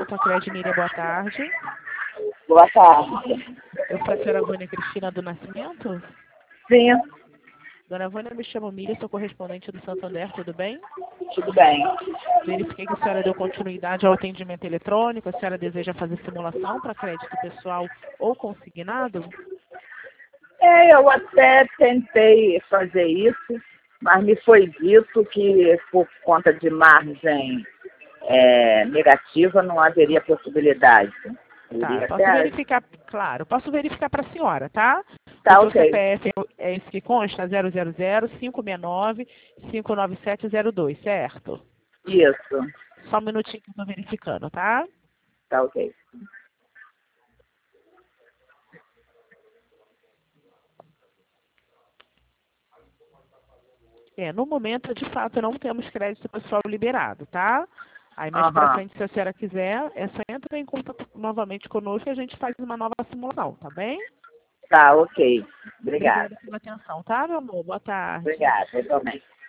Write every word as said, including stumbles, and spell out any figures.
Atendimento a Crédito Miriam, boa tarde. Boa tarde. Eu sou a senhora Vânia Cristina do Nascimento. Sim, Dona Vânia, me chamo Miriam, sou correspondente do Santander, tudo bem? tudo bem. Verifiquei que a senhora deu continuidade ao atendimento eletrônico, a senhora deseja fazer simulação para crédito pessoal ou consignado? É, eu até tentei fazer isso, mas me foi dito que por conta de margem é, negativa não haveria possibilidade. Tá, Iria posso até... verificar, claro, posso verificar para a senhora, tá? Tá, O seu ok. C P F é esse que consta, zero zero zero, cinco seis nove, cinco nove sete zero dois, certo? Isso, Só um minutinho que eu estou verificando, tá? tá ok. É, no momento, de fato, não temos crédito pessoal liberado, tá? Aí mais pra Aham. frente, se a senhora quiser, é só entrar em contato novamente conosco e a gente faz uma nova simulação, tá bem? Tá, ok. Obrigada. Obrigada pela atenção, tá, meu amor? Boa tarde. Obrigada, eu também.